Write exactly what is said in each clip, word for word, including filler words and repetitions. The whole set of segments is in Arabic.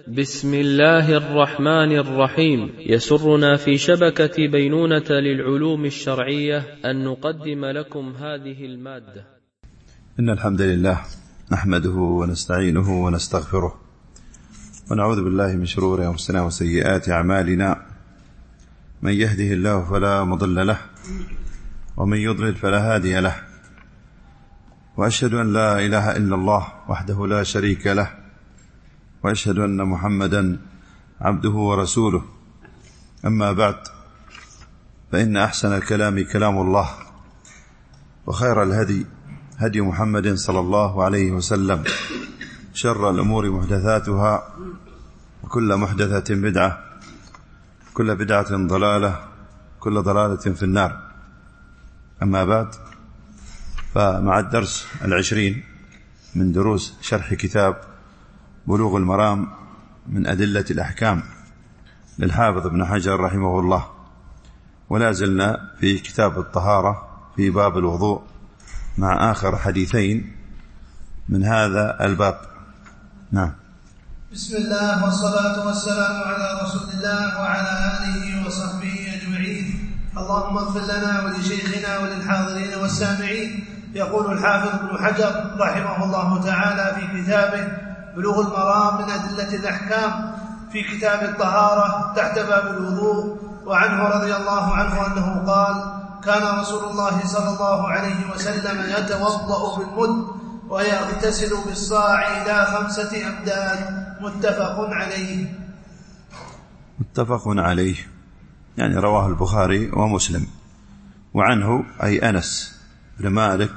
بسم الله الرحمن الرحيم. يسرنا في شبكة بينونة للعلوم الشرعية أن نقدم لكم هذه المادة. إن الحمد لله نحمده ونستعينه ونستغفره ونعوذ بالله من شرور أنفسنا وسيئات أعمالنا. من يهده الله فلا مضل له ومن يضلل فلا هادي له، وأشهد أن لا إله إلا الله وحده لا شريك له، وأشهد أن محمدا عبده ورسوله. أما بعد، فإن أحسن الكلام كلام الله، وخير الهدي هدي محمد صلى الله عليه وسلم، شر الأمور محدثاتها، وكل محدثة بدعة، كل بدعة ضلالة، كل ضلالة في النار. أما بعد، فمع الدرس العشرين من دروس شرح كتاب بلوغ المرام من أدلة الأحكام للحافظ ابن حجر رحمه الله، ولا زلنا في كتاب الطهارة في باب الوضوء مع آخر حديثين من هذا الباب. نعم. بسم الله والصلاة والسلام على رسول الله وعلى آله وصحبه أجمعين. اللهم اغفر لنا ولشيخنا وللحاضرين والسامعين. يقول الحافظ ابن حجر رحمه الله تعالى في كتابه بلوغ المرام من أدلة الأحكام في كتاب الطهارة تحت باب الوضوء، وعنه رضي الله عنه أنه قال: كان رسول الله صلى الله عليه وسلم يتوضأ بالمد ويغتسل بالصاع إلى خمسة أمداد. متفق عليه. متفق عليه يعني رواه البخاري ومسلم. وعنه أي أنس بن مالك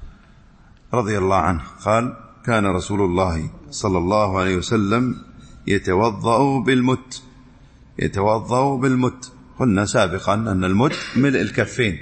رضي الله عنه قال: كان رسول الله صلى الله عليه وسلم يتوضأ بالمد. يتوضأ بالمد قلنا سابقا أن المد ملء الكفين،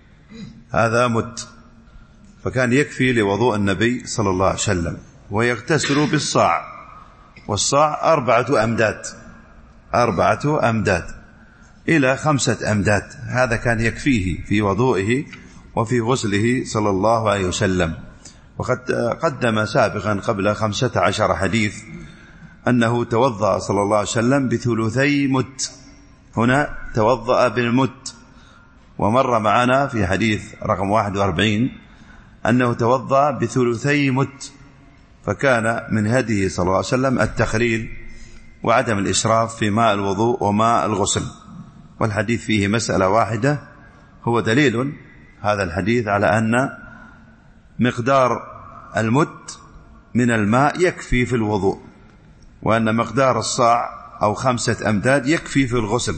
هذا مد، فكان يكفي لوضوء النبي صلى الله عليه وسلم. ويغتسل بالصاع، والصاع أربعة أمداد، أربعة أمداد إلى خمسة أمداد، هذا كان يكفيه في وضوئه وفي غسله صلى الله عليه وسلم. وقد قدم سابقا قبل خمسة عشر حديث أنه توضأ صلى الله عليه وسلم بثلثي مد، هنا توضأ بالمد. ومر معنا في حديث رقم واحد وأربعين أنه توضأ بثلثي مد، فكان من هديه صلى الله عليه وسلم التخليل وعدم الإسراف في ماء الوضوء وماء الغسل. والحديث فيه مسألة واحدة، هو دليل هذا الحديث على أن مقدار المد من الماء يكفي في الوضوء، وأن مقدار الصاع أو خمسة أمداد يكفي في الغسل.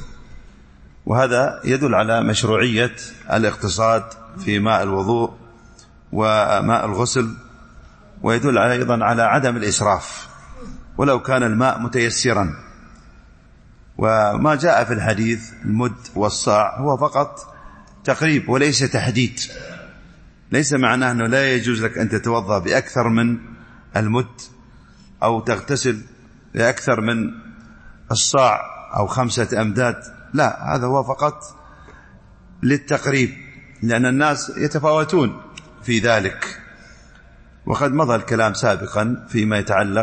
وهذا يدل على مشروعية الاقتصاد في ماء الوضوء وماء الغسل، ويدل أيضا على عدم الإسراف ولو كان الماء متيسرا. وما جاء في الحديث المد والصاع هو فقط تقريب وليس تحديد، ليس معناه أنه لا يجوز لك أن تتوضأ بأكثر من المد أو تغتسل بأكثر من الصاع أو خمسة أمداد، لا، هذا هو فقط للتقريب، لأن الناس يتفاوتون في ذلك. وقد مضى الكلام سابقا فيما يتعلق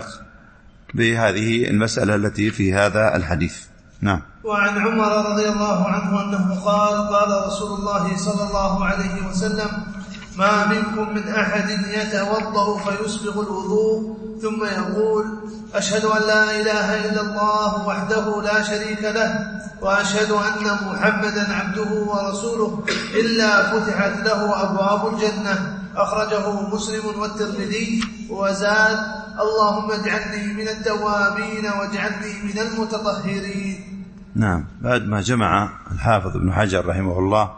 بهذه المسألة التي في هذا الحديث. نعم. وعن عمر رضي الله عنه أنه قال: قال رسول الله صلى الله عليه وسلم: ما منكم من أحد يتوضأ فيسبغ الوضوء ثم يقول: أشهد أن لا إله إلا الله وحده لا شريك له، وأشهد أن محمدا عبده ورسوله، إلا فتحت له أبواب الجنة. أخرجه مسلم والترمذي، وزاد: اللهم اجعلني من التوابين واجعلني من المتطهرين. نعم. بعد ما جمع الحافظ ابن حجر رحمه الله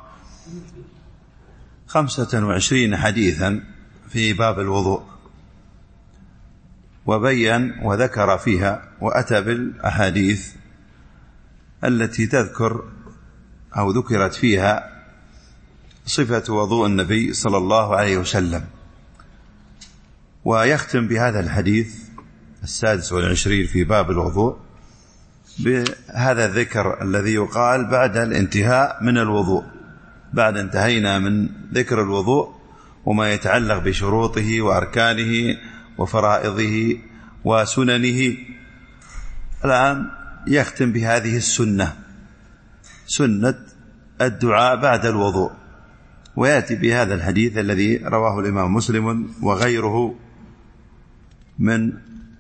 خمسة وعشرين حديثا في باب الوضوء، وبين وذكر فيها وأتى بالأحاديث التي تذكر أو ذكرت فيها صفة وضوء النبي صلى الله عليه وسلم. ويختم بهذا الحديث السادس والعشرين في باب الوضوء بهذا الذكر الذي يقال بعد الانتهاء من الوضوء، بعد انتهينا من ذكر الوضوء وما يتعلق بشروطه وأركانه وفرائضه وسننه، الآن يختم بهذه السنة، سنة الدعاء بعد الوضوء، ويأتي بهذا الحديث الذي رواه الإمام مسلم وغيره من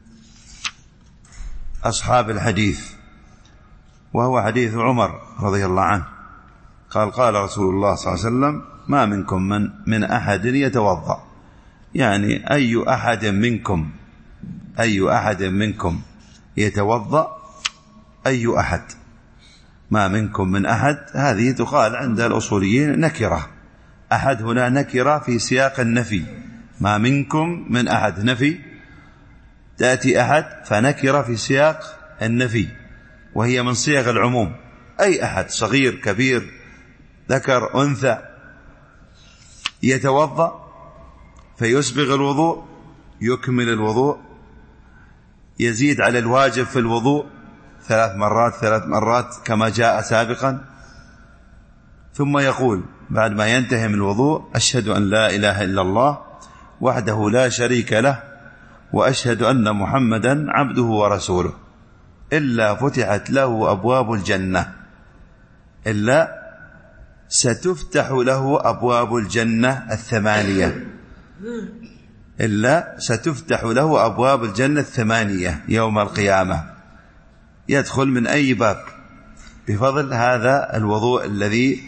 أصحاب الحديث، وهو حديث عمر رضي الله عنه قال قال رسول الله صلى الله عليه وسلم: ما منكم من, من أحد يتوضأ، يعني أي أحد منكم أي أحد منكم يتوضأ، أي أحد، ما منكم من أحد، هذه تقال عند الأصوليين نكرة، أحد هنا نكرة في سياق النفي، ما منكم من أحد نفي، تأتي أحد فنكرة في سياق النفي، وهي من صيغ العموم، أي أحد صغير كبير ذكر أنثى يتوضأ فيسبغ الوضوء، يكمل الوضوء، يزيد على الواجب في الوضوء ثلاث مرات ثلاث مرات كما جاء سابقا، ثم يقول بعد ما ينتهي من الوضوء: أشهد أن لا إله إلا الله وحده لا شريك له وأشهد أن محمدا عبده ورسوله، إلا فتحت له أبواب الجنة، إلا ستفتح له أبواب الجنة الثمانية، إلا ستفتح له أبواب الجنة الثمانية يوم القيامة، يدخل من أي باب بفضل هذا الوضوء الذي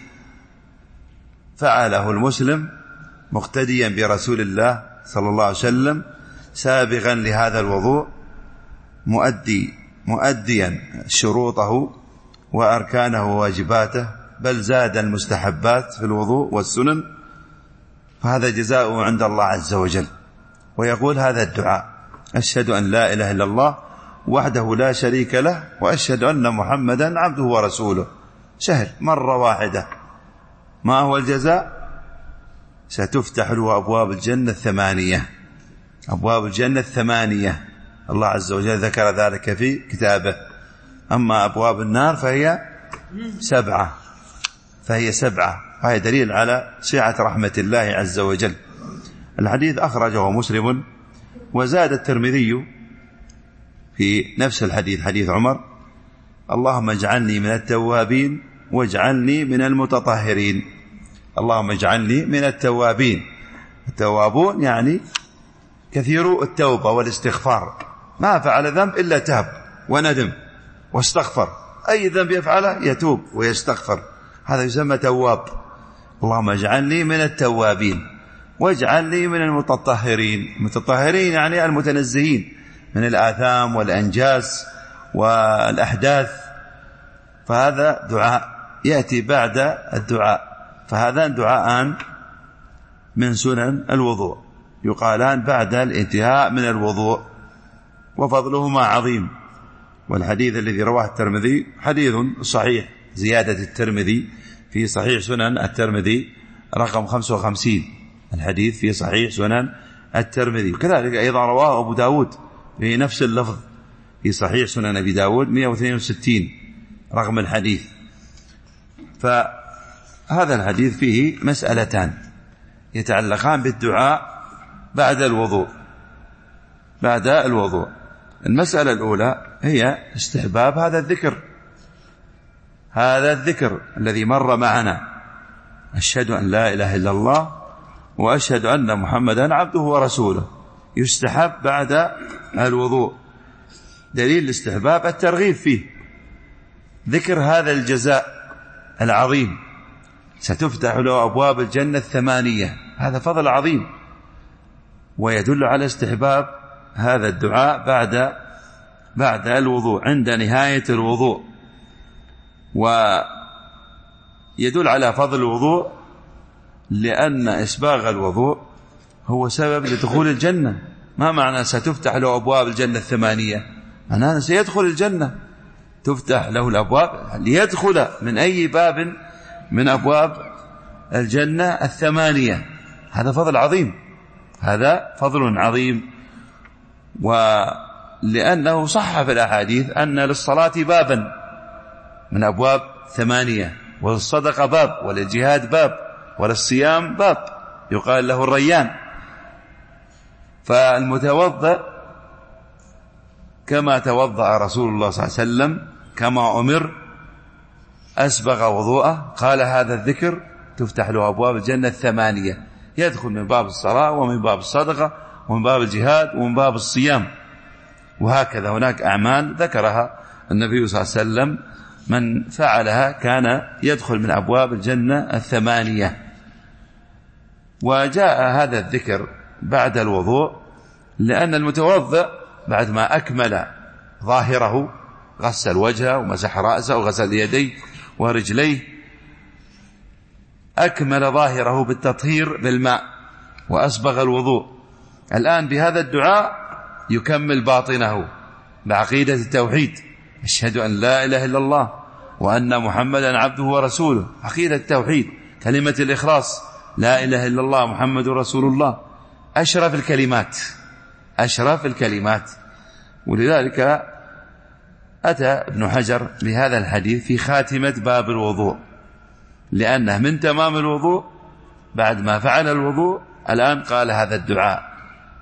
فعله المسلم مقتديا برسول الله صلى الله عليه وسلم، سابغا لهذا الوضوء، مؤدي مؤديا شروطه وأركانه وواجباته، بل زاد المستحبات في الوضوء والسنن، فهذا جزاؤه عند الله عز وجل. ويقول هذا الدعاء: أشهد أن لا إله إلا الله وحده لا شريك له وأشهد أن محمدا عبده ورسوله، سهل، مرة واحدة. ما هو الجزاء؟ ستفتح له أبواب الجنة الثمانية، أبواب الجنة الثمانية، الله عز وجل ذكر ذلك في كتابه. أما أبواب النار فهي سبعة، فهي سبعة، وهي دليل على سعة رحمة الله عز وجل. الحديث أخرجه مسلم، وزاد الترمذي في نفس الحديث، حديث عمر: اللهم اجعلني من التوابين واجعلني من المتطهرين. اللهم اجعلني من التوابين، التوابون يعني كثير التوبة والاستغفار، ما فعل ذنب إلا تاب وندم واستغفر، أي ذنب يفعله يتوب ويستغفر، هذا يسمى تواب. اللهم اجعلني من التوابين واجعلني من المتطهرين. المتطهرين يعني المتنزهين من الآثام والأنجاس والأحداث، فهذا دعاء يأتي بعد الدعاء، فهذان دعاءان من سنن الوضوء يقالان بعد الانتهاء من الوضوء، وفضلهما عظيم. والحديث الذي رواه الترمذي حديث صحيح، زيادة الترمذي في صحيح سنن الترمذي رقم خمسة وخمسين، الحديث في صحيح سنن الترمذي، وكذلك أيضا رواه أبو داود في نفس اللفظ في صحيح سنن أبي داود مئة واثنين وستين رقم الحديث. فهذا الحديث فيه مسألتان يتعلقان بالدعاء بعد الوضوء بعد الوضوء المسألة الأولى هي استحباب هذا الذكر، هذا الذكر الذي مر معنا: أشهد أن لا إله إلا الله وأشهد أن محمدا عبده ورسوله، يستحب بعد الوضوء. دليل الاستحباب الترغيب فيه، ذكر هذا الجزاء العظيم، ستفتح له أبواب الجنة الثمانية، هذا فضل عظيم، ويدل على استحباب هذا الدعاء بعد بعد الوضوء عند نهاية الوضوء، ويدل على فضل الوضوء، لأن إسباغ الوضوء هو سبب لدخول الجنة. ما معنى ستفتح له أبواب الجنة الثمانية؟ معناه سيدخل الجنة، تفتح له الأبواب ليدخل من أي باب من أبواب الجنة الثمانية، هذا فضل عظيم، هذا فضل عظيم. ولأنه صح في الأحاديث أن للصلاة بابا من أبواب ثمانية، وللصدقة باب، وللجهاد باب، وللصيام باب يقال له الريان. فالمتوضأ كما توضأ رسول الله صلى الله عليه وسلم كما أمر أسبغ وضوءه، قال هذا الذكر تفتح له أبواب الجنة الثمانية، يدخل من باب الصلاة ومن باب الصدقة ومن باب الجهاد ومن باب الصيام. وهكذا هناك أعمال ذكرها النبي صلى الله عليه وسلم من فعلها كان يدخل من أبواب الجنة الثمانية. وجاء هذا الذكر بعد الوضوء لأن المتوضئ بعد ما أكمل ظاهره، غسل وجهه ومسح رأسه وغسل يديه ورجليه، أكمل ظاهره بالتطهير بالماء وأسبغ الوضوء، الآن بهذا الدعاء يكمل باطنه بعقيدة التوحيد، أشهد أن لا إله إلا الله وأن محمدا عبده ورسوله، عقيدة التوحيد، كلمة الإخلاص، لا إله إلا الله محمد رسول الله، أشرف الكلمات، أشرف الكلمات. ولذلك أتى ابن حجر بهذا الحديث في خاتمة باب الوضوء، لأنه من تمام الوضوء بعد ما فعل الوضوء الآن قال هذا الدعاء،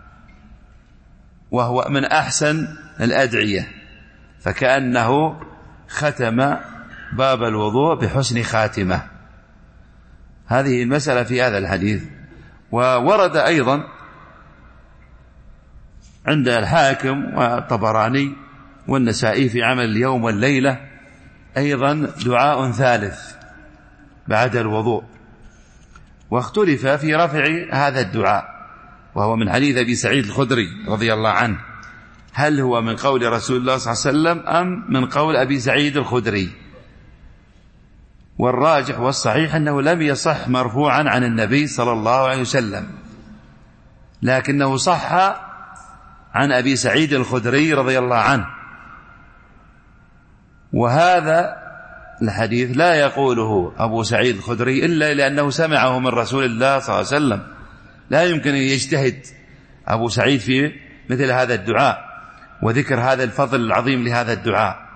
وهو من أحسن الأدعية، فكأنه ختم باب الوضوء بحسن خاتمة. هذه المسألة في هذا الحديث. وورد أيضا عند الحاكم والطبراني والنسائي في عمل اليوم والليلة أيضا دعاء ثالث بعد الوضوء، واختلف في رفع هذا الدعاء، وهو من حديث أبي سعيد الخدري رضي الله عنه، هل هو من قول رسول الله صلى الله عليه وسلم أم من قول أبي سعيد الخدري؟ والراجح والصحيح أنه لم يصح مرفوعا عن النبي صلى الله عليه وسلم، لكنه صح عن أبي سعيد الخدري رضي الله عنه. وهذا الحديث لا يقوله أبو سعيد الخدري إلا لأنه سمعه من رسول الله صلى الله عليه وسلم، لا يمكن أن يجتهد أبو سعيد في مثل هذا الدعاء وذكر هذا الفضل العظيم لهذا الدعاء،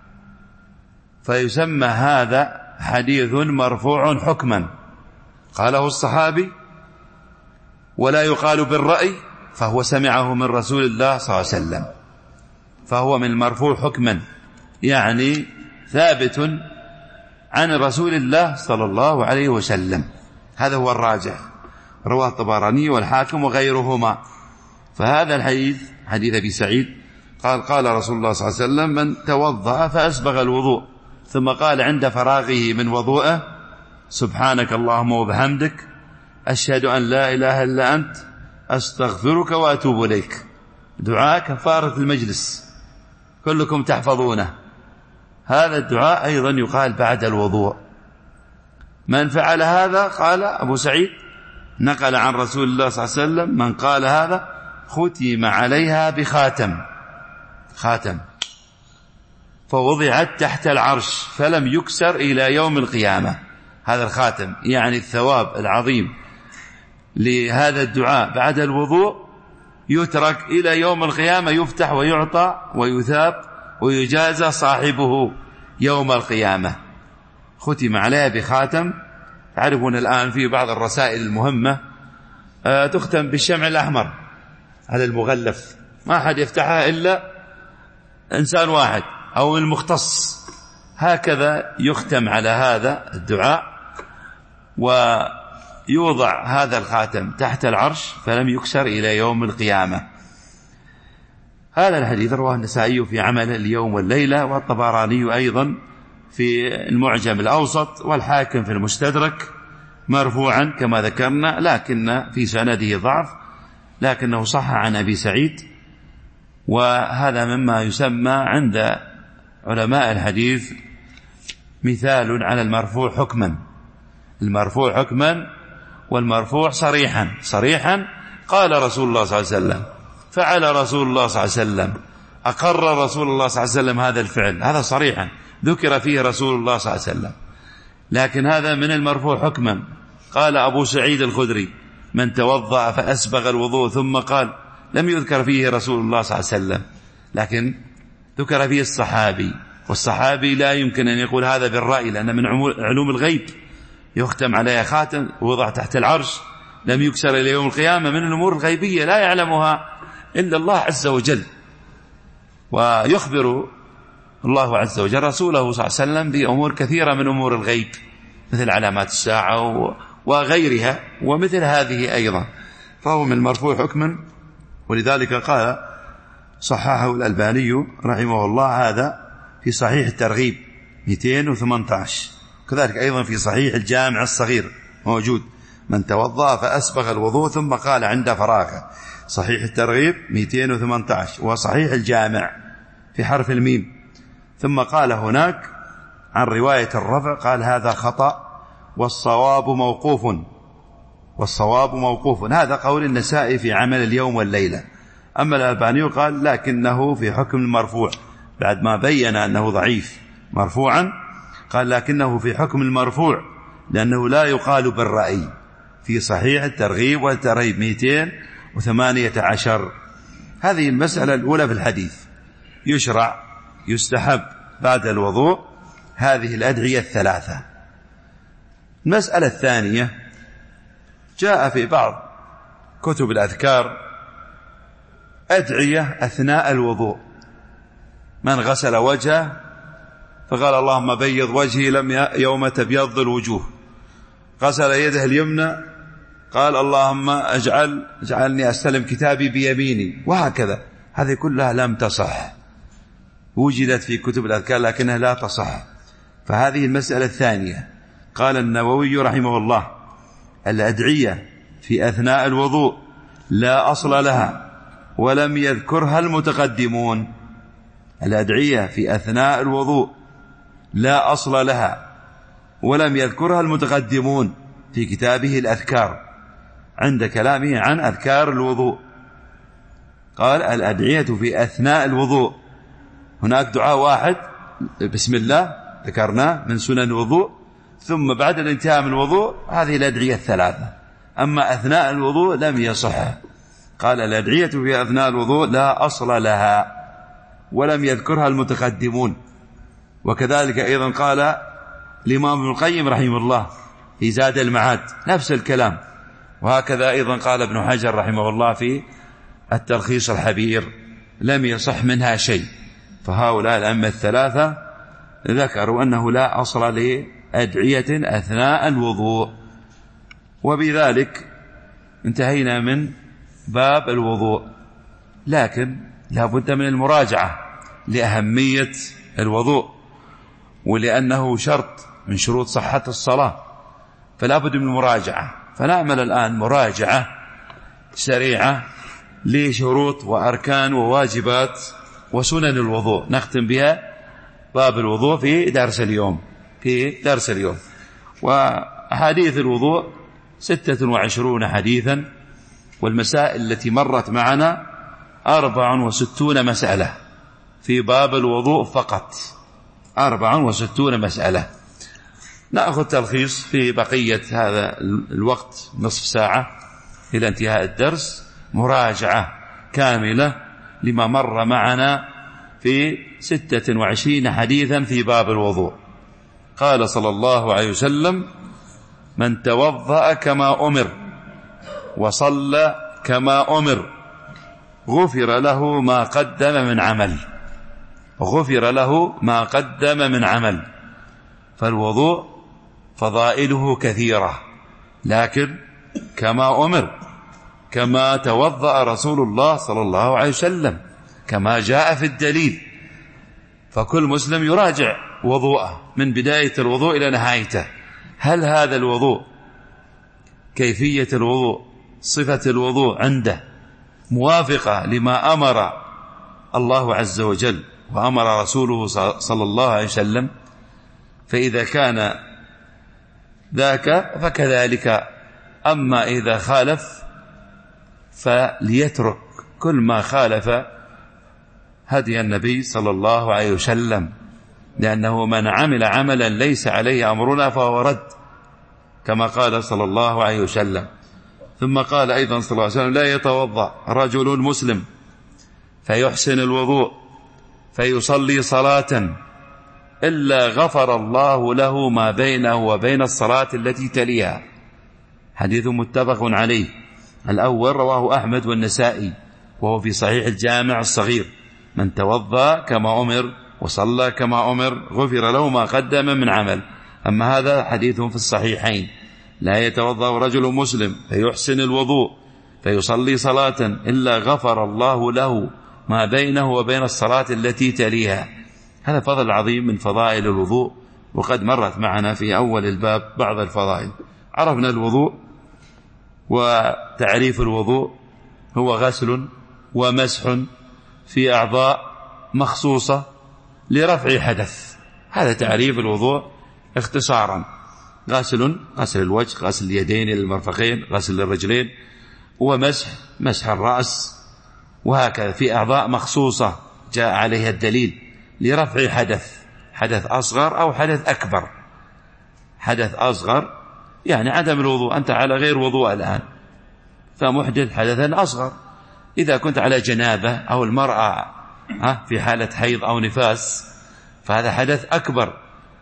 فيسمى هذا حديث مرفوع حكما، قاله الصحابي ولا يقال بالرأي، فهو سمعه من رسول الله صلى الله عليه وسلم، فهو من المرفوع حكما، يعني ثابت عن رسول الله صلى الله عليه وسلم. هذا هو الراجح، رواه الطبراني والحاكم وغيرهما. فهذا الحديث حديث أبي سعيد قال قال رسول الله صلى الله عليه وسلم من توضأ فأسبغ الوضوء ثم قال عند فراغه من وضوءه سبحانك اللهم وبحمدك أشهد أن لا إله إلا أنت أستغفرك وأتوب إليك، دعاء كفارة المجلس كلكم تحفظونه. هذا الدعاء أيضا يقال بعد الوضوء. من فعل هذا قال أبو سعيد نقل عن رسول الله صلى الله عليه وسلم من قال هذا ختم عليها بخاتم، خاتم فوضعت تحت العرش فلم يكسر إلى يوم القيامة. هذا الخاتم يعني الثواب العظيم لهذا الدعاء بعد الوضوء يترك إلى يوم القيامة، يفتح ويعطى ويثاب ويجازى صاحبه يوم القيامة. ختم عليها بخاتم. تعرفون الآن في بعض الرسائل المهمة تختم بالشمع الأحمر على المغلف، ما أحد يفتحها إلا إنسان واحد أو المختص، هكذا يختم على هذا الدعاء ويوضع هذا الخاتم تحت العرش فلم يكسر إلى يوم القيامة. هذا الحديث رواه النسائي في عمل اليوم والليلة، والطبراني أيضا في المعجم الأوسط، والحاكم في المستدرك مرفوعا كما ذكرنا، لكن في سنده ضعف، لكنه صح عن أبي سعيد. وهذا مما يسمى عند علماء الحديث مثال على المرفوع حكما، المرفوع حكما والمرفوع صريحا. صريحا قال رسول الله صلى الله عليه وسلم، فعل رسول الله صلى الله عليه وسلم، أقر رسول الله صلى الله عليه وسلم هذا الفعل، هذا صريحا ذكر فيه رسول الله صلى الله عليه وسلم. لكن هذا من المرفوع حكما، قال أبو سعيد الخدري من توضأ فأسبغ الوضوء ثم قال، لم يذكر فيه رسول الله صلى الله عليه وسلم، لكن ذكر فيه الصحابي، والصحابي لا يمكن أن يقول هذا بالرأي، لأن من علوم الغيب يختم عليها خاتم ووضع تحت العرش لم يكسر إلى يوم القيامة، من الأمور الغيبية لا يعلمها إلا الله عز وجل. ويخبر الله عز وجل رسوله صلى الله عليه وسلم بأمور كثيرة من أمور الغيب مثل علامات الساعة وغيرها ومثل هذه أيضا، فهو من المرفوع حكما. ولذلك قال صححه الألباني رحمه الله هذا في صحيح الترغيب مئتين وثمانية عشر، كذلك أيضا في صحيح الجامع الصغير موجود من توضأ فأسبغ الوضوء ثم قال عند فراغه، صحيح الترغيب مئتين وثمانية عشر، وصحيح الجامع في حرف الميم. ثم قال هناك عن رواية الرفع قال هذا خطأ والصواب موقوف، والصواب موقوف، هذا قول النسائي في عمل اليوم والليلة. أما الألباني قال لكنه في حكم المرفوع، بعد ما بين أنه ضعيف مرفوعا قال لكنه في حكم المرفوع لأنه لا يقال بالرأي، في صحيح الترغيب والترهيب مئتين وثمانية عشر. هذه المسألة الأولى في الحديث. يشرع يستحب بعد الوضوء هذه الأدعية الثلاثة. المسألة الثانية جاء في بعض كتب الأذكار أدعية أثناء الوضوء، من غسل وجهه فقال اللهم بيض وجهي لم يوم تبيض الوجوه، غسل يده اليمنى قال اللهم اجعل اجعلني أستلم كتابي بيميني، وهكذا. هذه كلها لم تصح، وجدت في كتب الأذكار لكنها لا تصح. فهذه المسألة الثانية. قال النووي رحمه الله الأدعية في أثناء الوضوء لا أصل لها ولم يذكرها المتقدمون. الأدعية في أثناء الوضوء لا أصل لها ولم يذكرها المتقدمون في كتابه الأذكار عند كلامه عن أذكار الوضوء. قال الأدعية في أثناء الوضوء، هناك دعاء واحد بسم الله ذكرناه من سنن الوضوء، ثم بعد الانتهاء من الوضوء هذه الأدعية الثلاثة. أما أثناء الوضوء لم يصح. قال الأدعية في أثناء الوضوء لا أصل لها ولم يذكرها المتقدمون. وكذلك أيضا قال الإمام ابن القيم رحمه الله في زاد المعاد نفس الكلام. وهكذا أيضا قال ابن حجر رحمه الله في التلخيص الحبير لم يصح منها شيء. فهؤلاء الأئمة الثلاثة ذكروا أنه لا أصل لأدعية أثناء الوضوء. وبذلك انتهينا من باب الوضوء، لكن لا بد من المراجعة لأهمية الوضوء ولأنه شرط من شروط صحة الصلاة، فلا بد من المراجعة. فنعمل الآن مراجعة سريعة لشروط وأركان وواجبات وسنن الوضوء، نختم بها باب الوضوء في درس اليوم في درس اليوم. وحديث الوضوء ستة وعشرون حديثا، والمسائل التي مرت معنا أربع وستون مسألة في باب الوضوء فقط، أربع وستون مسألة. نأخذ تلخيص في بقية هذا الوقت نصف ساعة إلى انتهاء الدرس، مراجعة كاملة لما مر معنا في ستة وعشرين حديثا في باب الوضوء. قال صلى الله عليه وسلم من توضأ كما أمر وصلى كما أمر غفر له ما قدم من عمل، غفر له ما قدم من عمل. فالوضوء فضائله كثيرة، لكن كما أمر كما توضأ رسول الله صلى الله عليه وسلم كما جاء في الدليل. فكل مسلم يراجع وضوءه من بداية الوضوء إلى نهايته، هل هذا الوضوء كيفية الوضوء صفة الوضوء عنده موافقة لما أمر الله عز وجل وأمر رسوله صلى الله عليه وسلم. فإذا كان ذاك فكذلك، أما إذا خالف فليترك كل ما خالف هدي النبي صلى الله عليه وسلم، لأنه من عمل عملا ليس عليه أمرنا فهو رد، كما قال صلى الله عليه وسلم. ثم قال أيضا صلى الله عليه وسلم لا يتوضأ رجل مسلم فيحسن الوضوء فيصلي صلاة إلا غفر الله له ما بينه وبين الصلاة التي تليها. حديث متفق عليه. الأول رواه أحمد والنسائي وهو في صحيح الجامع الصغير من توضأ كما أمر وصلى كما أمر غفر له ما قدم من عمل. أما هذا حديث في الصحيحين: لا يتوضأ رجل مسلم فيحسن الوضوء فيصلي صلاة إلا غفر الله له ما بينه وبين الصلاة التي تليها. هذا فضل عظيم من فضائل الوضوء، وقد مرت معنا في أول الباب بعض الفضائل. عرفنا الوضوء، وتعريف الوضوء هو غسل ومسح في أعضاء مخصوصة لرفع حدث. هذا تعريف الوضوء اختصارا: غسل غسل الوجه، غسل اليدين إلى المرفقين، غسل الرجلين، ومسح مسح الرأس، وهكذا في أعضاء مخصوصة جاء عليها الدليل لرفع حدث، حدث أصغر أو حدث أكبر. حدث أصغر يعني عدم الوضوء، أنت على غير وضوء الآن فمحدث حدثا أصغر. إذا كنت على جنابة أو المرأة في حالة حيض أو نفاس فهذا حدث أكبر.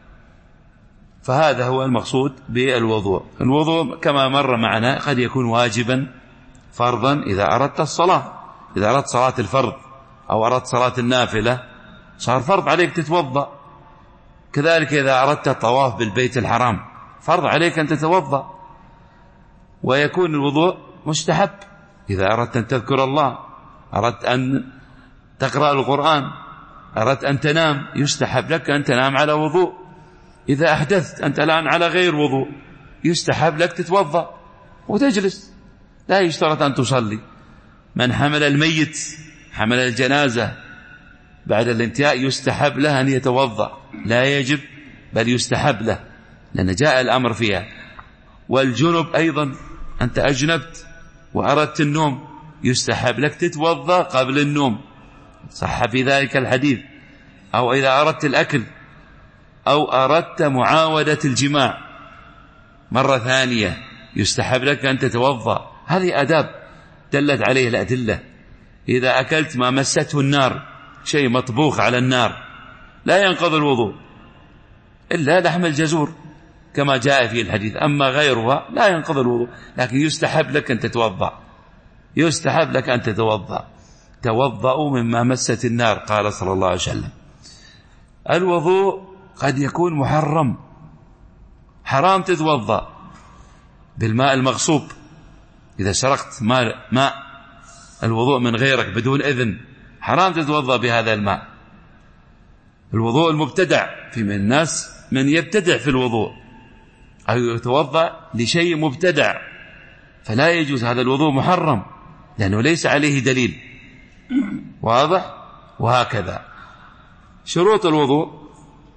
فهذا هو المقصود بالوضوء. الوضوء كما مر معنا قد يكون واجبا فرضا إذا أردت الصلاة، إذا أردت صلاة الفرض أو أردت صلاة النافلة صار فرض عليك تتوضأ. كذلك إذا أردت الطواف بالبيت الحرام فرض عليك أن تتوضأ. ويكون الوضوء مستحب إذا أردت أن تذكر الله، أردت أن تقرأ القرآن، أردت أن تنام، يستحب لك أن تنام على وضوء. إذا أحدثت أنت الآن على غير وضوء يستحب لك تتوضأ وتجلس، لا يشترط أن تصلي. من حمل الميت حمل الجنازة بعد الانتهاء يستحب له أن يتوضأ، لا يجب بل يستحب له لأن جاء الأمر فيها. والجنب أيضا، أنت أجنبت وأردت النوم يستحب لك تتوضأ قبل النوم، صح في ذلك الحديث. أو إذا أردت الأكل أو أردت معاودة الجماع مرة ثانية يستحب لك أن تتوضأ. هذه أداب دلت عليه الأدلة. إذا أكلت ما مسته النار، شيء مطبوخ على النار، لا ينقض الوضوء إلا لحم الجزور كما جاء في الحديث، أما غيرها لا ينقض الوضوء، لكن يستحب لك أن تتوضأ، يستحب لك أن تتوضأ. توضأوا مما مست النار قال صلى الله عليه وسلم. الوضوء قد يكون محرم، حرام تتوضأ بالماء المغصوب. إذا سرقت ماء, ماء الوضوء من غيرك بدون إذن حرام تتوضأ بهذا الماء. الوضوء المبتدع، في من الناس من يبتدع في الوضوء أو يتوضأ لشيء مبتدع فلا يجوز، هذا الوضوء محرم لأنه ليس عليه دليل، واضح؟ وهكذا شروط الوضوء: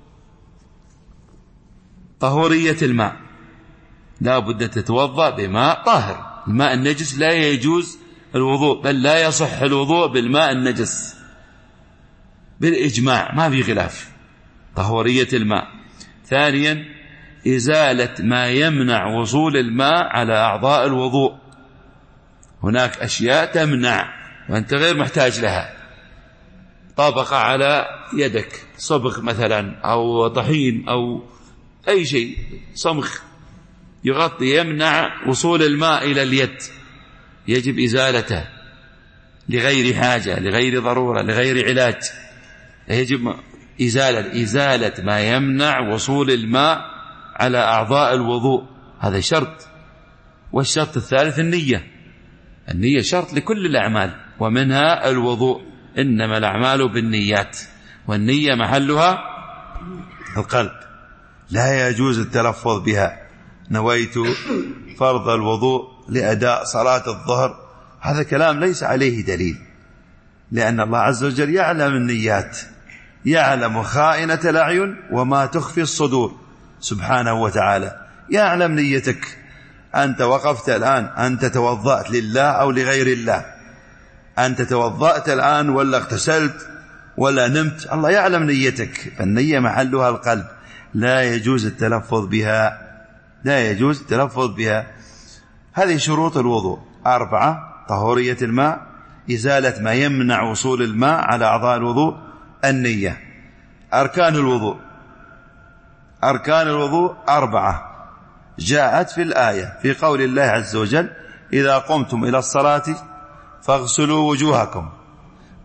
طهورية الماء، لا بد تتوضأ بماء طاهر. الماء النجس لا يجوز الوضوء، بل لا يصح الوضوء بالماء النجس بالإجماع، ما في خلاف. طهورية الماء. ثانيا إزالة ما يمنع وصول الماء على أعضاء الوضوء. هناك أشياء تمنع وأنت غير محتاج لها، طابقة على يدك، صبغ مثلا أو طحين أو أي شيء، صمخ يغطي يمنع وصول الماء إلى اليد، يجب إزالته لغير حاجة، لغير ضرورة، لغير علاج، يجب إزالة إزالة ما يمنع وصول الماء على أعضاء الوضوء، هذا شرط. والشرط الثالث النية، النية شرط لكل الأعمال ومنها الوضوء، إنما الأعمال بالنيات، والنية محلها القلب، لا يجوز التلفظ بها. نويت فرض الوضوء لأداء صلاة الظهر، هذا كلام ليس عليه دليل، لأن الله عز وجل يعلم النيات، يعلم خائنة الأعين وما تخفي الصدور سبحانه وتعالى، يعلم نيتك. أنت وقفت الآن، أنت توضأت لله أو لغير الله، أنت توضأت الآن ولا اغتسلت ولا نمت، الله يعلم نيتك، فالنية محلها القلب، لا يجوز التلفظ بها، لا يجوز التلفظ بها. هذه شروط الوضوء أربعة: طهورية الماء، إزالة ما يمنع وصول الماء على أعضاء الوضوء، النية. أركان الوضوء، أركان الوضوء أربعة جاءت في الآية في قول الله عز وجل: إذا قمتم إلى الصلاة فاغسلوا وجوهكم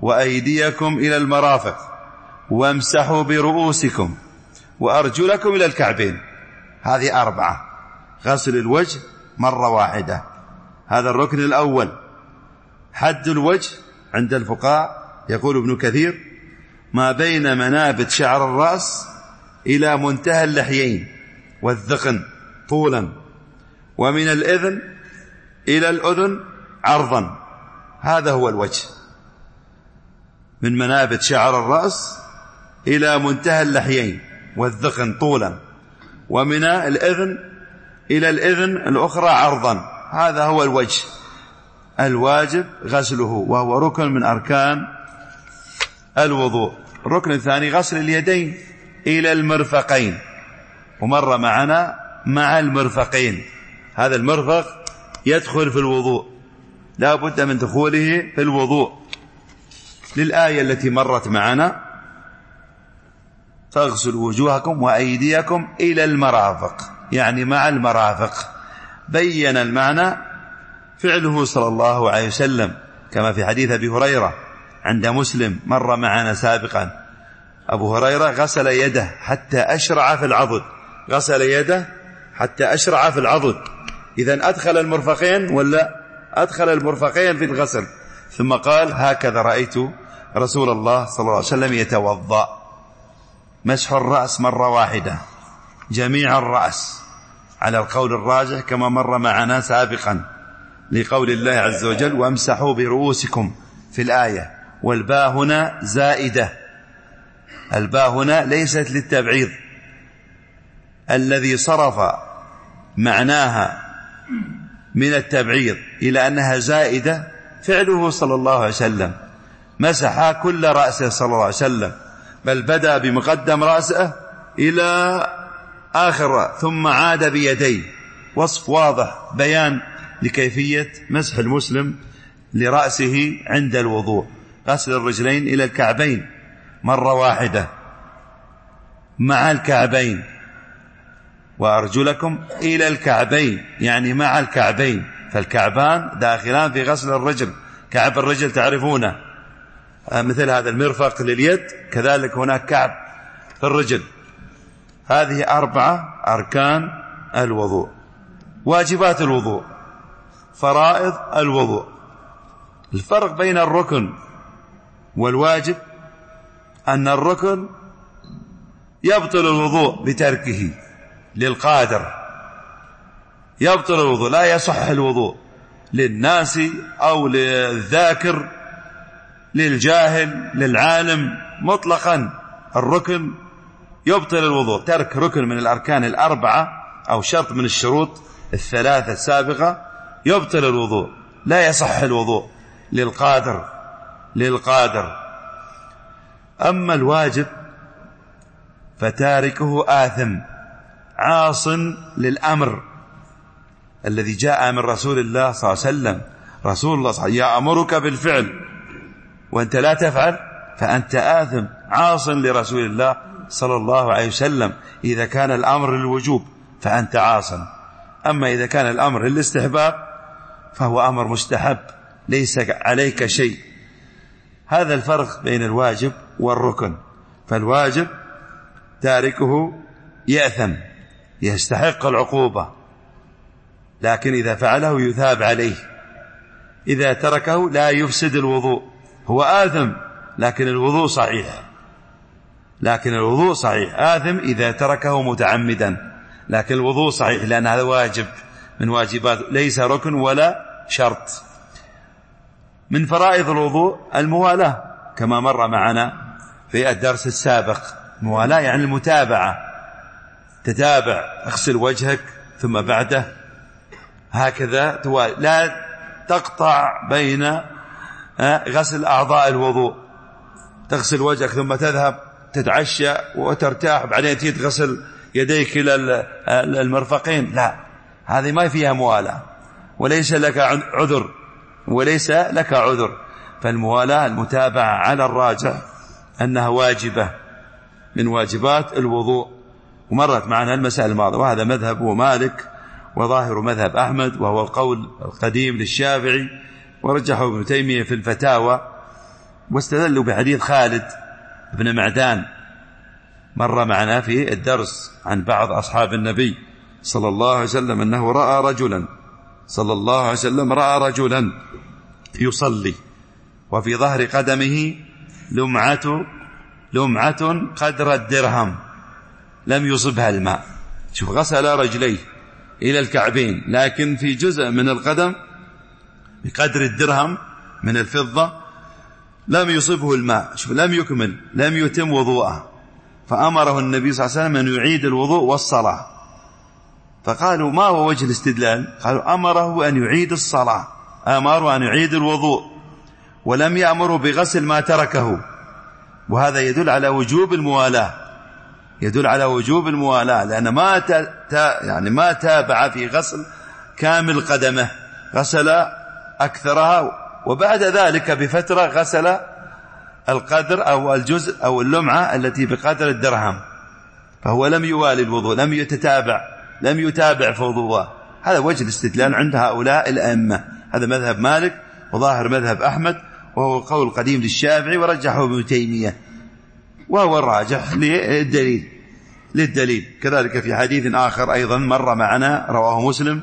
وأيديكم إلى المرافق وامسحوا برؤوسكم وأرجلكم إلى الكعبين. هذه أربعة. غسل الوجه مرة واحدة، هذا الركن الأول. حد الوجه عند الفقهاء يقول ابن كثير ما بين منابت شعر الرأس إلى منتهى اللحيين والذقن طولا، ومن الإذن إلى الأذن عرضا، هذا هو الوجه. من منابت شعر الرأس إلى منتهى اللحيين والذقن طولا، ومن الإذن إلى الإذن الأخرى عرضا، هذا هو الوجه الواجب غسله، وهو ركن من أركان الوضوء. الركن الثاني غسل اليدين إلى المرفقين، ومر معنا مع المرفقين. هذا المرفق يدخل في الوضوء، لا بد من دخوله في الوضوء للآية التي مرت معنا فاغسلوا وجوهكم وأيديكم إلى المرافق، يعني مع المرافق. بين المعنى فعله صلى الله عليه وسلم كما في حديث أبي هريرة عند مسلم مر معنا سابقا. أبو هريرة غسل يده حتى أشرع في العضد، غسل يده حتى أشرع في العضد. إذن أدخل المرفقين ولا أدخل المرفقين في الغسل، ثم قال هكذا رأيت رسول الله صلى الله عليه وسلم يتوضأ. مسح الرأس مرة واحدة، جميع الرأس على القول الراجح كما مر معنا سابقا، لقول الله عز وجل وامسحوا برؤوسكم في الآية. والباء هنا زائدة، الباء هنا ليست للتبعيض، الذي صرف معناها من التبعيض إلى أنها زائدة فعله صلى الله عليه وسلم، مسح كل رأسه صلى الله عليه وسلم، بل بدأ بمقدم رأسه إلى آخر رأس ثم عاد بيديه. وصف واضح بيان لكيفية مسح المسلم لرأسه عند الوضوء. غسل الرجلين إلى الكعبين مرة واحدة مع الكعبين، وأرجلكم إلى الكعبين يعني مع الكعبين، فالكعبان داخلان في غسل الرجل. كعب الرجل تعرفونه مثل هذا المرفق لليد، كذلك هناك كعب في الرجل. هذه أربعة أركان الوضوء. واجبات الوضوء، فرائض الوضوء. الفرق بين الركن والواجب أن الركن يبطل الوضوء بتركه للقادر، يبطل الوضوء، لا يصح الوضوء للناس أو للذاكر للجاهل للعالم مطلقا. الركن يبطل الوضوء، ترك ركن من الأركان الأربعة أو شرط من الشروط الثلاثة السابقة يبطل الوضوء، لا يصح الوضوء للقادر للقادر. أما الواجب فتاركه آثم عاص للأمر الذي جاء من رسول الله صلى الله عليه وسلم. رسول الله صلى الله عليه وسلم يأمرك بالفعل وأنت لا تفعل فأنت آثم عاص لرسول الله صلى الله عليه وسلم. إذا كان الأمر للوجوب فأنت عاص، أما إذا كان الأمر للاستحباب فهو أمر مستحب ليس عليك شيء. هذا الفرق بين الواجب والركن. فالواجب تاركه يأثم يستحق العقوبة، لكن إذا فعله يثاب عليه. إذا تركه لا يفسد الوضوء، هو آثم لكن الوضوء صحيح، لكن الوضوء صحيح. آثم إذا تركه متعمدا، لكن الوضوء صحيح لأن هذا واجب من واجبات ليس ركن ولا شرط. من فرائض الوضوء الموالاة كما مر معنا في الدرس السابق. الموالاة يعني المتابعة، تتابع، اغسل وجهك ثم بعده هكذا توالي، لا تقطع بين غسل أعضاء الوضوء. تغسل وجهك ثم تذهب تتعشى وترتاح بعدين تيجي تغسل يديك إلى المرفقين، لا، هذه ما فيها موالاة وليس لك عذر وليس لك عذر. فالموالاة المتابعة على الراجع أنها واجبة من واجبات الوضوء، ومرت معنا المسائل الماضية. وهذا مذهب مالك وظاهر مذهب أحمد، وهو القول القديم للشافعي، ورجحه ابن تيمية في الفتاوى واستدلوا بحديث خالد بن معدان مر معنا في الدرس عن بعض أصحاب النبي صلى الله عليه وسلم أنه رأى رجلا صلى الله عليه وسلم رأى رجلا يصلي وفي ظهر قدمه لمعة لمعة قدر الدرهم لم يصبها الماء. شوف، غسل رجليه إلى الكعبين لكن في جزء من القدم بقدر الدرهم من الفضة لم يصبه الماء. شوف، لم يكمل، لم يتم وضوءه، فأمره النبي صلى الله عليه وسلم أن يعيد الوضوء والصلاة. فقالوا ما هو وجه الاستدلال؟ قالوا أمره أن يعيد الصلاة، أمره أن يعيد الوضوء، ولم يأمره بغسل ما تركه. وهذا يدل على وجوب الموالاة، يدل على وجوب الموالاة، لأن ما تا يعني ما تابع في غسل كامل قدمه، غسل أكثرها، وبعد ذلك بفترة غسل القدر أو الجزء أو اللمعة التي بقدر الدرهم، فهو لم يوالي الوضوء، لم يتتابع لم يتابع في وضوءه. هذا وجه الاستدلال عند هؤلاء الأئمة. هذا مذهب مالك وظاهر مذهب أحمد، وهو قول قديم للشافعي ورجحه ابن تيمية، وهو الراجح للدليل للدليل كذلك في حديث آخر أيضا مر معنا رواه مسلم،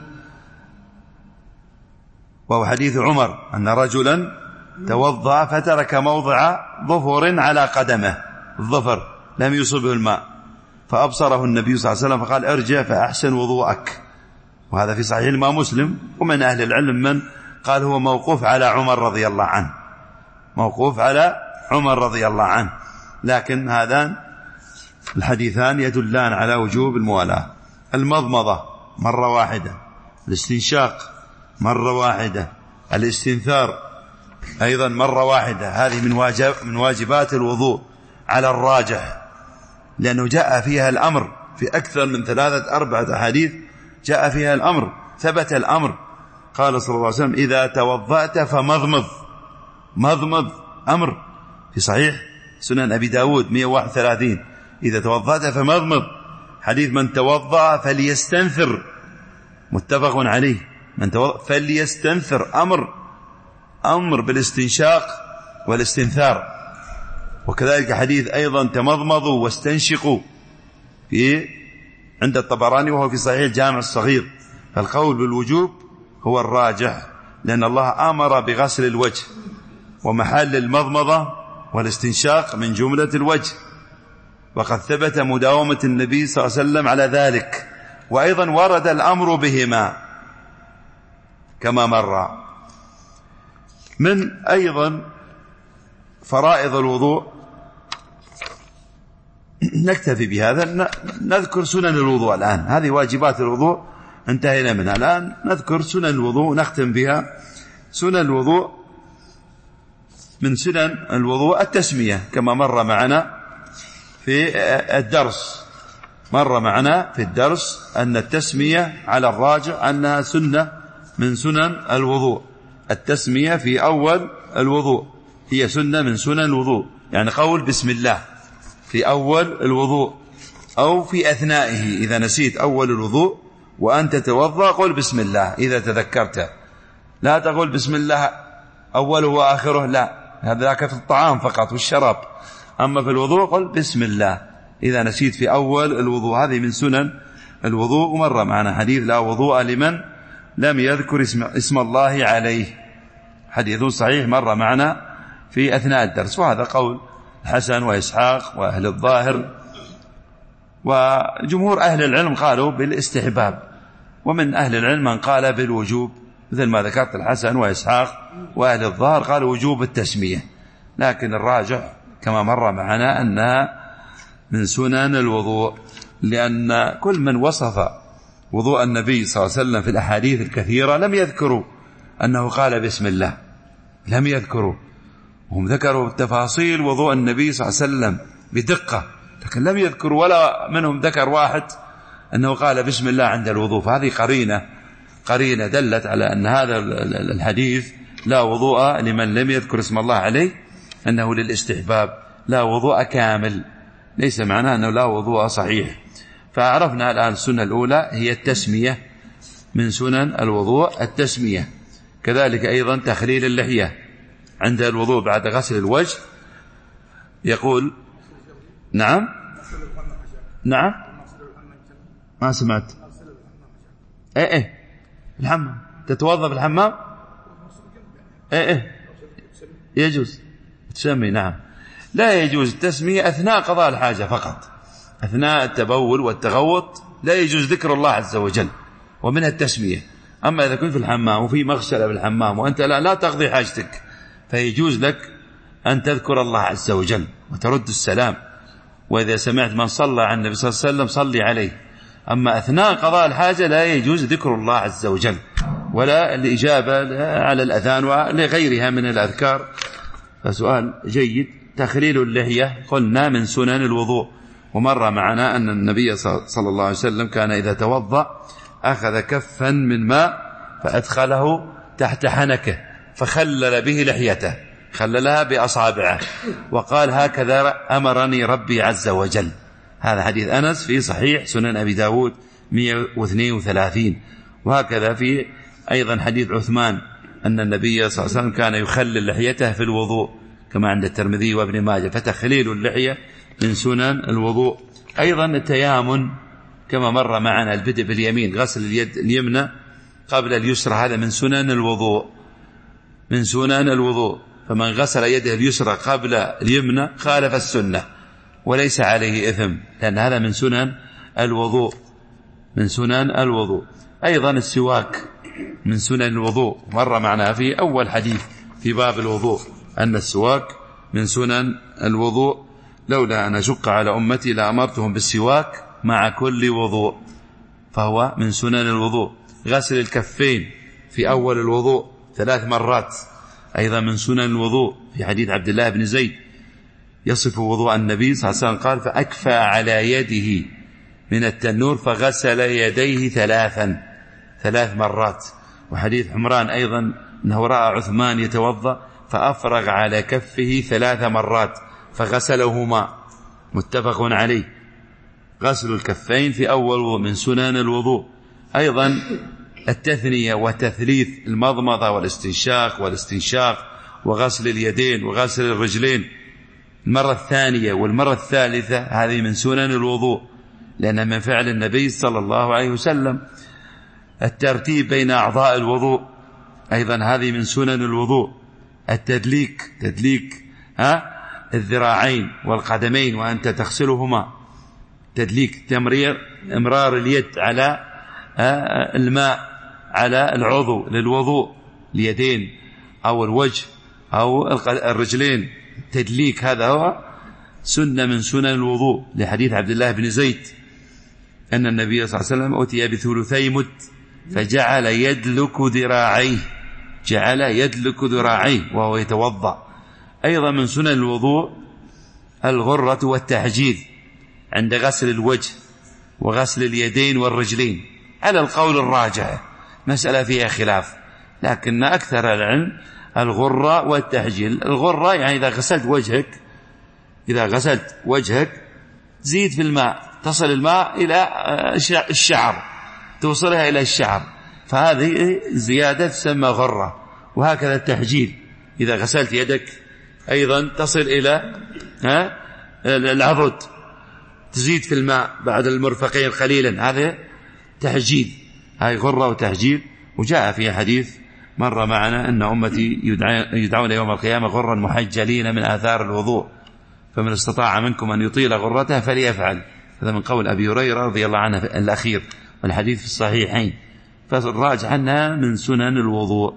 وهو حديث عمر أن رجلا توضأ فترك موضع ظفر على قدمه، الظفر لم يصبه الماء، فأبصره النبي صلى الله عليه وسلم فقال ارجع فأحسن وضوءك. وهذا في صحيح الإمام مسلم. ومن أهل العلم من قال هو موقوف على عمر رضي الله عنه، موقوف على عمر رضي الله عنه، لكن هذان الحديثان يدلان على وجوب الموالاة. المضمضة مرة واحدة، الاستنشاق مرة واحدة، الاستنثار أيضا مرة واحدة، هذه من واجب من واجبات الوضوء على الراجح، لأنه جاء فيها الأمر في أكثر من ثلاثة أربعة أحاديث، جاء فيها الأمر، ثبت الأمر. قال صلى الله عليه وسلم إذا توضأت فمضمض، مضمض أمر في صحيح سنن أبي داود مئة وواحد وثلاثين، إذا توضأت فمضمض. حديث من توضأ فليستنثر متفق عليه، من توضأ فليستنثر، أمر أمر بالاستنشاق والاستنثار. وكذلك حديث أيضا تمضمضوا واستنشقوا في عند الطبراني وهو في صحيح الجامع الصغير. فالقول بالوجوب هو الراجح، لأن الله أمر بغسل الوجه، ومحل المضمضة والاستنشاق من جملة الوجه، وقد ثبت مداومة النبي صلى الله عليه وسلم على ذلك، وأيضا ورد الأمر بهما كما مر. من أيضا فرائض الوضوء نكتفي بهذا، نذكر سنن الوضوء الآن، هذه واجبات الوضوء انتهينا منها، الآن نذكر سنن الوضوء نختم بها. سنن الوضوء، من سنن الوضوء التسمية كما مر معنا في الدرس، مر معنا في الدرس أن التسمية على الراجع أنها سنة من سنن الوضوء. التسمية في أول الوضوء هي سنة من سنن الوضوء، يعني قول بسم الله في أول الوضوء أو في أثنائه، إذا نسيت أول الوضوء وأنت تتوضأ قل بسم الله إذا تذكرت، لا تقول بسم الله أوله وآخره، لا، هذا في الطعام فقط والشراب، أما في الوضوء قل بسم الله إذا نسيت في أول الوضوء. هذه من سنن الوضوء. ومر معنا حديث لا وضوء لمن لم يذكر اسم, اسم الله عليه، حديث صحيح مر معنا في أثناء الدرس، وهذا قول حسن وإسحاق وأهل الظاهر، وجمهور أهل العلم قالوا بالاستحباب، ومن أهل العلم من قال بالوجوب، مثل ما ذكرت الحسن وإسحاق وأهل الظاهر قالوا وجوب التسمية، لكن الراجح كما مر معنا أنها من سنن الوضوء، لأن كل من وصف وضوء النبي صلى الله عليه وسلم في الأحاديث الكثيرة لم يذكروا أنه قال بسم الله، لم يذكروا، وهم ذكروا تفاصيل وضوء النبي صلى الله عليه وسلم بدقة، لكن لم يذكروا ولا منهم ذكر واحد أنه قال بسم الله عند الوضوء. فهذه قرينة قرينة دلت على أن هذا الحديث لا وضوء لمن لم يذكر اسم الله عليه، أنه للاستحباب، لا وضوء كامل، ليس معناه أنه لا وضوء صحيح. فعرفنا الآن السنة الأولى هي التسمية، من سنن الوضوء التسمية. كذلك أيضا تخليل اللحية عند الوضوء بعد غسل الوجه يقول نعم نعم ما سمعت ايه ايه الحمام تتوضأ في الحمام ايه ايه يجوز تسمي نعم لا يجوز التسمية أثناء قضاء الحاجة فقط أثناء التبول والتغوط لا يجوز ذكر الله عز وجل ومنها التسمية. أما إذا كنت في الحمام وفي مغسلة في الحمام وأنت لا, لا تقضي حاجتك فيجوز لك أن تذكر الله عز وجل وترد السلام، وإذا سمعت من صلى على النبي صلى الله عليه وسلم صلي عليه. أما أثناء قضاء الحاجة لا يجوز ذكر الله عز وجل ولا الإجابة على الأذان ولغيرها من الأذكار. فسؤال جيد. تخليل اللحية قلنا من سنن الوضوء، ومر معنا أن النبي صلى الله عليه وسلم كان إذا توضأ أخذ كفا من ماء فأدخله تحت حنكه فخلل به لحيته، خللها بأصابعه وقال هكذا أمرني ربي عز وجل. هذا حديث أنس في صحيح سنن أبي داود مئة واثنين وثلاثين. وهكذا في أيضا حديث عثمان أن النبي صلى الله عليه وسلم كان يخلل لحيته في الوضوء كما عند الترمذي وابن ماجه. فتخليل اللحية من سنن الوضوء. أيضا التيامن كما مر معنا البدء باليمين غسل اليد اليمنى قبل اليسرى، هذا من سنن الوضوء من سنن الوضوء. فمن غسل يده اليسرى قبل اليمنى خالف السنة وليس عليه إثم، لأن هذا من سنن الوضوء من سنن الوضوء. أيضا السواك من سنن الوضوء، مر معنا في أول حديث في باب الوضوء أن السواك من سنن الوضوء. لولا أن أشق على أمتي لأمرتهم بالسواك مع كل وضوء، فهو من سنن الوضوء. غسل الكفين في أول الوضوء ثلاث مرات أيضا من سنن الوضوء. في حديث عبد الله بن زيد يصف وضوء النبي صلى الله عليه وسلم قال فأكفى على يده من التنور فغسل يديه ثلاثا ثلاث مرات. وحديث حمران أيضا أنه رأى عثمان يتوضأ فأفرغ على كفه ثلاث مرات فغسلهما، متفق عليه. غسل الكفين في أول وضوء من سنن الوضوء. أيضا التثنية وتثليث المضمضة والاستنشاق والاستنشاق وغسل اليدين وغسل الرجلين المرة الثانية والمرة الثالثة، هذه من سنن الوضوء، لأن من فعل النبي صلى الله عليه وسلم. الترتيب بين أعضاء الوضوء أيضا هذه من سنن الوضوء. التدليك تدليك ها الذراعين والقدمين وأنت تغسلهما، تدليك تمرير امرار اليد على الماء على العضو للوضوء، اليدين أو الوجه أو الرجلين، تدليك هذا هو سنة من سنن الوضوء. لحديث عبد الله بن زيد أن النبي صلى الله عليه وسلم أتي بثلثي مد فجعل يدلك ذراعيه جعل يدلك ذراعيه وهو يتوضأ. أيضا من سنن الوضوء الغرة والتحجيل عند غسل الوجه وغسل اليدين والرجلين، على القول الراجح، مسألة فيها خلاف، لكن أكثر العلم الغرة والتحجيل. الغرة يعني إذا غسلت وجهك إذا غسلت وجهك زيد في الماء، تصل الماء إلى الشعر، توصلها إلى الشعر، فهذه زيادة تسمى غرة. وهكذا التحجيل إذا غسلت يدك أيضا تصل إلى ها العضد، تزيد في الماء بعد المرفقين قليلا، هذا تحجيل، هاي غرة وتحجيل. وجاء في حديث مر معنا أن أمتي يدعون يوم القيامة غرا محجلين من آثار الوضوء، فمن استطاع منكم أن يطيل غرته فليفعل. هذا من قول أبي هريرة رضي الله عنه الأخير، والحديث في الصحيحين. فالراجح أنها من سنن الوضوء.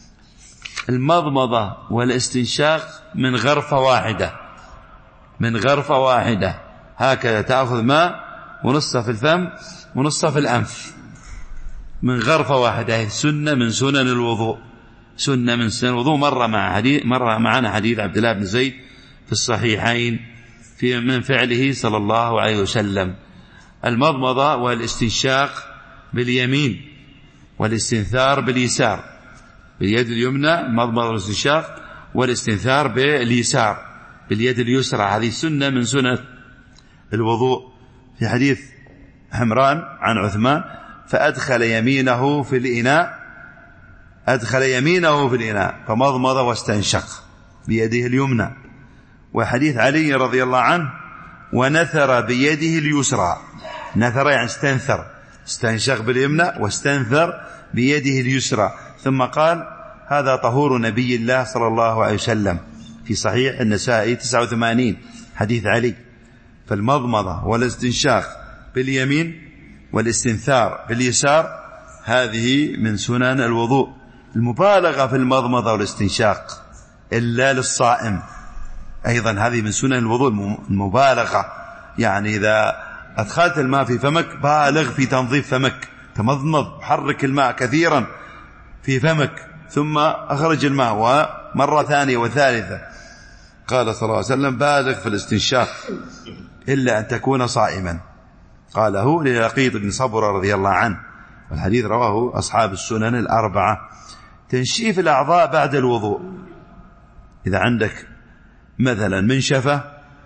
المضمضة والاستنشاق من غرفة واحدة من غرفة واحدة هكذا تأخذ ماء ونصه في الفم ونصه في الأنف من غرفة واحدة، سنة من سنن الوضوء سنة من سنن الوضوء. مر مع حديث مر معنا حديث عبد الله بن زيد في الصحيحين في من فعله صلى الله عليه وسلم. المضمضة والاستنشاق باليمين والاستنثار باليسار، باليد اليمنى المضمضة والاستنشاق، والاستنثار باليسار باليد اليسرى، هذه سنة من سنن الوضوء. في حديث حمران عن عثمان فأدخل يمينه في الإناء أدخل يمينه في الإناء فمضمض واستنشق، بيده اليمنى. وحديث علي رضي الله عنه ونثر بيده اليسرى. نثر يعني استنثر، استنشق باليمنى واستنثر بيده اليسرى. ثم قال هذا طهور نبي الله صلى الله عليه وسلم في صحيح النسائي تسعة وثمانين حديث علي. فالمضمضة والاستنشاق باليمين والاستنثار باليسار هذه من سنن الوضوء. المبالغة في المضمضة والاستنشاق إلا للصائم أيضا هذه من سنن الوضوء المبالغة. يعني إذا أدخلت الماء في فمك بالغ في تنظيف فمك، تمضمض، حرك الماء كثيرا في فمك ثم أخرج الماء ومرة ثانية وثالثة. قال صلى الله عليه وسلم بالغ في الاستنشاق إلا أن تكون صائما. قاله للقيط بن صبرة رضي الله عنه، والحديث رواه أصحاب السنن الأربعة. تنشيف الأعضاء بعد الوضوء، إذا عندك مثلا منشفة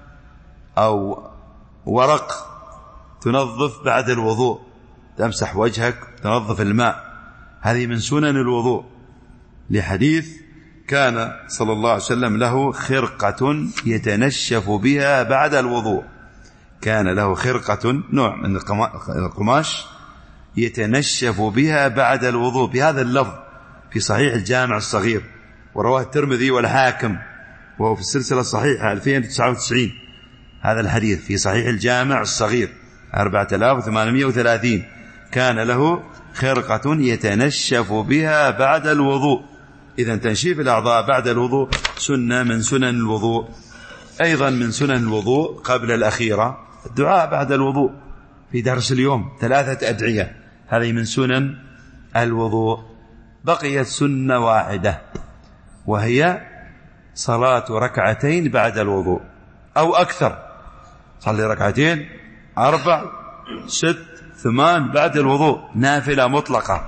أو ورق تنظف بعد الوضوء، تمسح وجهك تنظف الماء، هذه من سنن الوضوء. لحديث كان صلى الله عليه وسلم له خرقة يتنشف بها بعد الوضوء. كان له خرقة نوع من القماش يتنشف بها بعد الوضوء بهذا اللفظ في صحيح الجامع الصغير، ورواه الترمذي والحاكم وهو في السلسلة الصحيحة ألفين وتسعة وتسعين. هذا الحديث في صحيح الجامع الصغير أربعة آلاف وثمانمائة وثلاثين. كان له خرقة يتنشف بها بعد الوضوء. إذن تنشيف الأعضاء بعد الوضوء سنة من سنن الوضوء. أيضا من سنن الوضوء قبل الأخيرة الدعاء بعد الوضوء في درس اليوم ثلاثة أدعية، هذه من سنن الوضوء. بقيت سنة واحدة وهي صلاة ركعتين بعد الوضوء أو أكثر. صلي ركعتين، أربع، ست، ثمان بعد الوضوء، نافلة مطلقة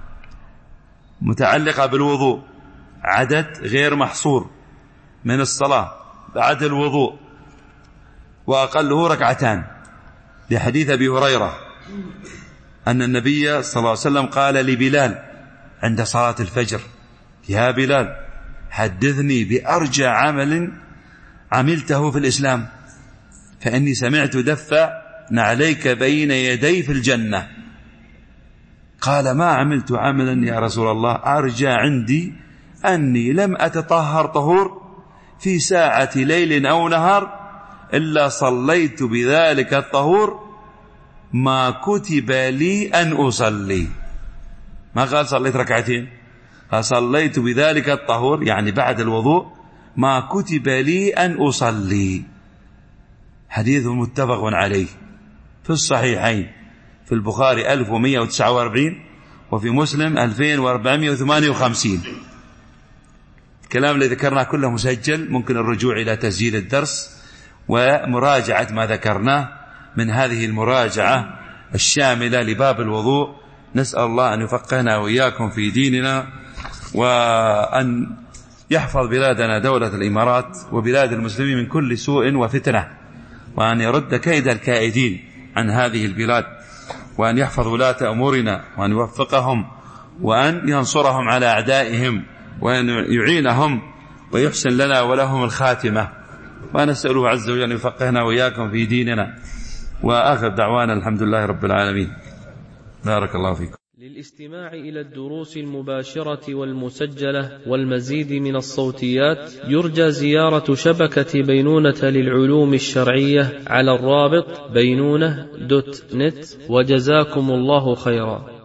متعلقة بالوضوء، عدد غير محصور من الصلاة بعد الوضوء، وأقله ركعتان. لحديث أبي هريرة أن النبي صلى الله عليه وسلم قال لبلال عند صلاة الفجر: يا بلال حدثني بأرجى عمل عملته في الإسلام، فإني سمعت دف نعليك بين يدي في الجنة. قال: ما عملت عملا يا رسول الله أرجى عندي أني لم أتطهر طهور في ساعة ليل أو نهار إلا صليت بذلك الطهور ما كتب لي أن أصلي. ما قال صليت ركعتين، قال صليت بذلك الطهور يعني بعد الوضوء ما كتب لي أن أصلي. حديث متفق عليه في الصحيحين، في البخاري ألف ومئة وتسعة وأربعين وفي مسلم ألفين وأربعمائة وثمانية وخمسين. الكلام اللي ذكرناه كله مسجل، ممكن الرجوع إلى تسجيل الدرس ومراجعة ما ذكرناه من هذه المراجعة الشاملة لباب الوضوء. نسأل الله أن يفقهنا وإياكم في ديننا، وأن يحفظ بلادنا دولة الإمارات وبلاد المسلمين من كل سوء وفتنة، وأن يرد كيد الكائدين عن هذه البلاد، وأن يحفظ ولاة أمورنا، وأن يوفقهم، وأن ينصرهم على أعدائهم، وأن يعينهم ويحسن لنا ولهم الخاتمة. ونسأله عز وجل أن يفقهنا وإياكم في ديننا. وآخر دعوانا الحمد لله رب العالمين. بارك الله فيكم. للاستماع إلى الدروس المباشرة والمسجلة والمزيد من الصوتيات يرجى زيارة شبكة بينونة للعلوم الشرعية على الرابط بينونة دوت نت. وجزاكم الله خيرا.